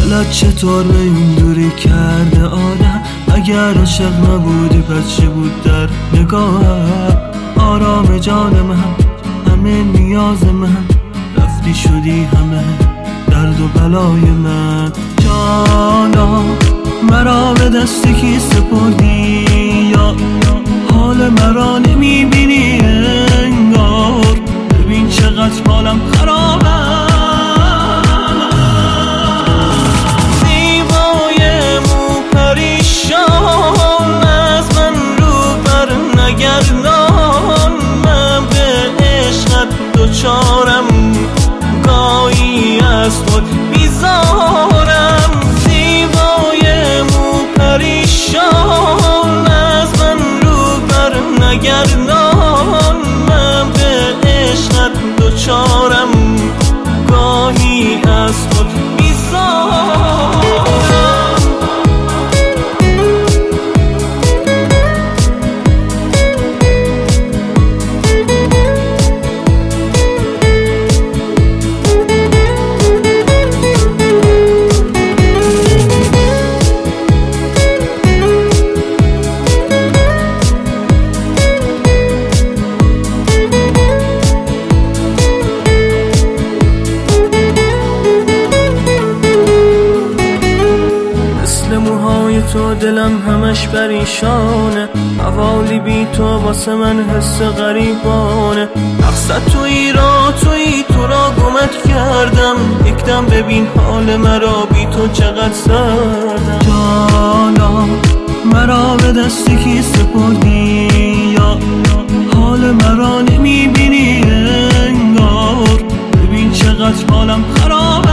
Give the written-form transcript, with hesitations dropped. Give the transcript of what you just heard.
دلت چطور به این دوری کرده آدم؟ اگر عاشق نبودی پس چی بود در نگاهت؟ آرام جان من، همه نیاز من، رفتی شدی همه درد و بلای من. جانا مرا به دست کی سپردی؟ یا حال مرا نمیبینی انگار؟ ببین چقدر حالم خرابه. زیبای مو پریشان از من رو بر نگردان، من به عشقت دوچارم، گاهی از خود بیزارم. زیبای مو پریشان از من رو بر نگردان، من به عشقت دوچارم، گاهی از خود بیزارم. تو دلم همش پریشانه، حوالی بی تو واسه من حس غریبانه. مقصد تویی را تویی، تو را گمت کردم، یکدم ببین حال مرا بی تو چقدر سردم. جانا مرا به دست کی سپردی؟ یا حال مرا نمیبینی انگار؟ ببین چقدر حالم خراب.